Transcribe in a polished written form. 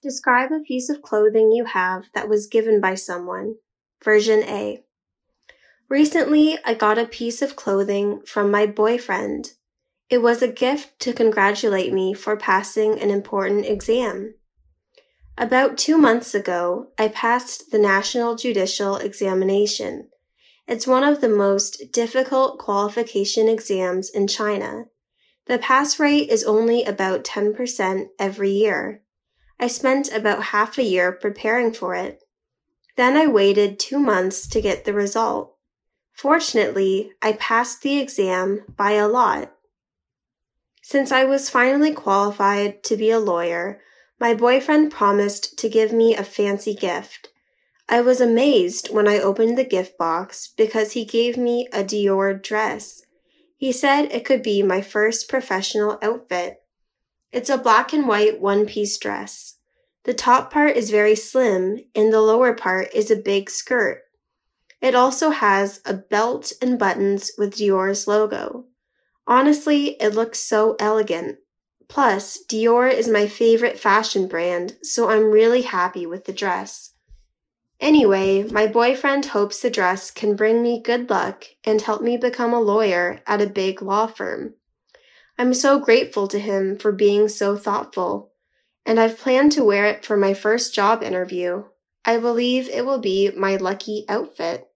Describe a piece of clothing you have that was given by someone. Version A. Recently, I got a piece of clothing from my boyfriend. It was a gift to congratulate me for passing an important exam. About 2 months ago, I passed the National Judicial Examination. It's one of the most difficult qualification exams in China. The pass rate is only about 10% every year. I spent about half a year preparing for it. Then I waited 2 months to get the result. Fortunately, I passed the exam by a lot. Since I was finally qualified to be a lawyer, my boyfriend promised to give me a fancy gift. I was amazed when I opened the gift box because he gave me a Dior dress. He said it could be my first professional outfit. It's a black and white one-piece dress. The top part is very slim and the lower part is a big skirt. It also has a belt and buttons with Dior's logo. Honestly, it looks so elegant. Plus, Dior is my favorite fashion brand, so I'm really happy with the dress. Anyway, my boyfriend hopes the dress can bring me good luck and help me become a lawyer at a big law firm. I'm so grateful to him for being so thoughtful, and I've planned to wear it for my first job interview. I believe it will be my lucky outfit.